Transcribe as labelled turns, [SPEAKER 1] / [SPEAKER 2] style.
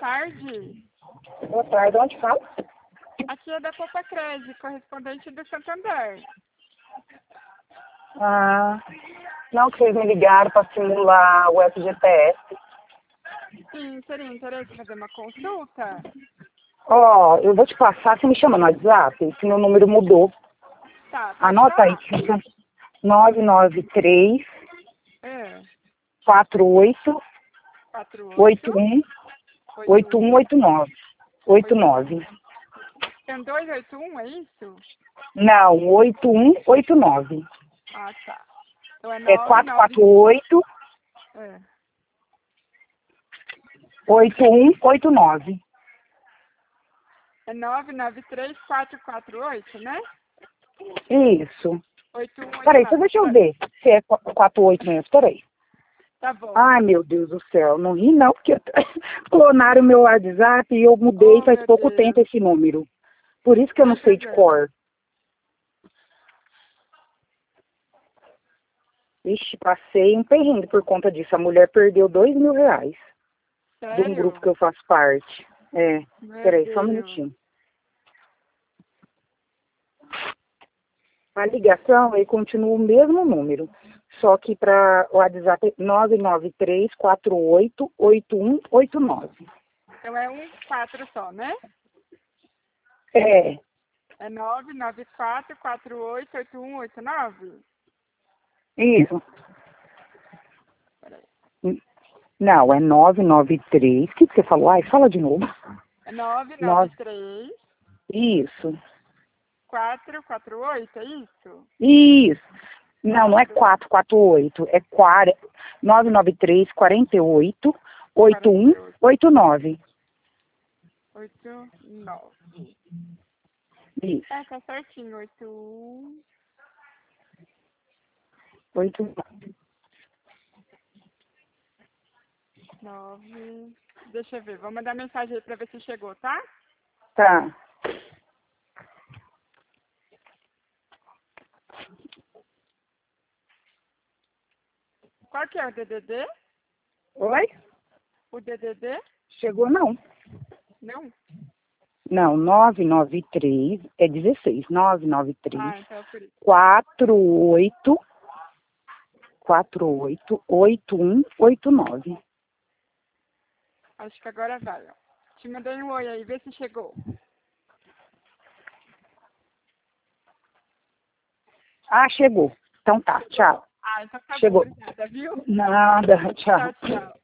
[SPEAKER 1] tarde.
[SPEAKER 2] Boa tarde, onde fala?
[SPEAKER 1] Aqui é da Copacred, correspondente do Santander.
[SPEAKER 2] Ah, não, que vocês me ligaram para simular o FGTS.
[SPEAKER 1] Sim, teria interesse em fazer uma consulta?
[SPEAKER 2] Ó, eu vou te passar, você me chama no WhatsApp, que meu número mudou.
[SPEAKER 1] Tá, pode
[SPEAKER 2] Anota aí,
[SPEAKER 1] falar.
[SPEAKER 2] fica 993
[SPEAKER 1] É,
[SPEAKER 2] 48
[SPEAKER 1] 48,
[SPEAKER 2] 81
[SPEAKER 1] 81,
[SPEAKER 2] 8189. 89.
[SPEAKER 1] tem 281, é isso?
[SPEAKER 2] Não, 8189.
[SPEAKER 1] Ah, tá. Então é
[SPEAKER 2] É
[SPEAKER 1] 99,
[SPEAKER 2] 448
[SPEAKER 1] é,
[SPEAKER 2] 8189.
[SPEAKER 1] é 993448, né?
[SPEAKER 2] Isso. Peraí, só
[SPEAKER 1] 8189.
[SPEAKER 2] deixa eu ver se é 48 mesmo. Peraí.
[SPEAKER 1] Tá bom.
[SPEAKER 2] Ai, meu Deus do céu, não ri não, porque clonaram o meu WhatsApp e eu mudei
[SPEAKER 1] Oh,
[SPEAKER 2] faz
[SPEAKER 1] meu
[SPEAKER 2] pouco tempo
[SPEAKER 1] Deus.
[SPEAKER 2] esse número. Por isso que eu não
[SPEAKER 1] Sem
[SPEAKER 2] sei de
[SPEAKER 1] problema.
[SPEAKER 2] cor. Ixi, passei um perrengue por conta disso. A mulher perdeu R$ 2.000 de um grupo
[SPEAKER 1] Sério?
[SPEAKER 2] que eu faço parte. É,
[SPEAKER 1] Meu
[SPEAKER 2] peraí, só um
[SPEAKER 1] Deus.
[SPEAKER 2] minutinho. A ligação aí continua o mesmo número, só que para o WhatsApp é 993488189.
[SPEAKER 1] Então é um 4 só, né?
[SPEAKER 2] É,
[SPEAKER 1] É 994488189?
[SPEAKER 2] isso.
[SPEAKER 1] Peraí.
[SPEAKER 2] Não, é 993. O que você falou? Ai, fala de novo.
[SPEAKER 1] É
[SPEAKER 2] 9,
[SPEAKER 1] 993
[SPEAKER 2] isso.
[SPEAKER 1] 448, é isso?
[SPEAKER 2] Isso. Não, não é
[SPEAKER 1] 4,
[SPEAKER 2] 448, é 993 48
[SPEAKER 1] 48,
[SPEAKER 2] 8189.
[SPEAKER 1] 89.
[SPEAKER 2] Isso.
[SPEAKER 1] É, tá certinho. 81.
[SPEAKER 2] 89.
[SPEAKER 1] 9. Deixa eu ver. Vou mandar mensagem aí pra ver se chegou, tá?
[SPEAKER 2] Tá.
[SPEAKER 1] Qual que é o DDD?
[SPEAKER 2] Oi?
[SPEAKER 1] O DDD?
[SPEAKER 2] Chegou não.
[SPEAKER 1] Não?
[SPEAKER 2] Não, 993 é 16. 993
[SPEAKER 1] Ah, então é por isso.
[SPEAKER 2] 48 48 8189.
[SPEAKER 1] Acho que agora vai, ó. Te mandei um oi aí, vê se chegou.
[SPEAKER 2] Ah, chegou. Então tá,
[SPEAKER 1] Chegou?
[SPEAKER 2] tchau.
[SPEAKER 1] Ah, então tá bom.
[SPEAKER 2] Chegou.
[SPEAKER 1] Obrigada, viu?
[SPEAKER 2] Nada,
[SPEAKER 1] Tchau,
[SPEAKER 2] tchau.
[SPEAKER 1] tchau.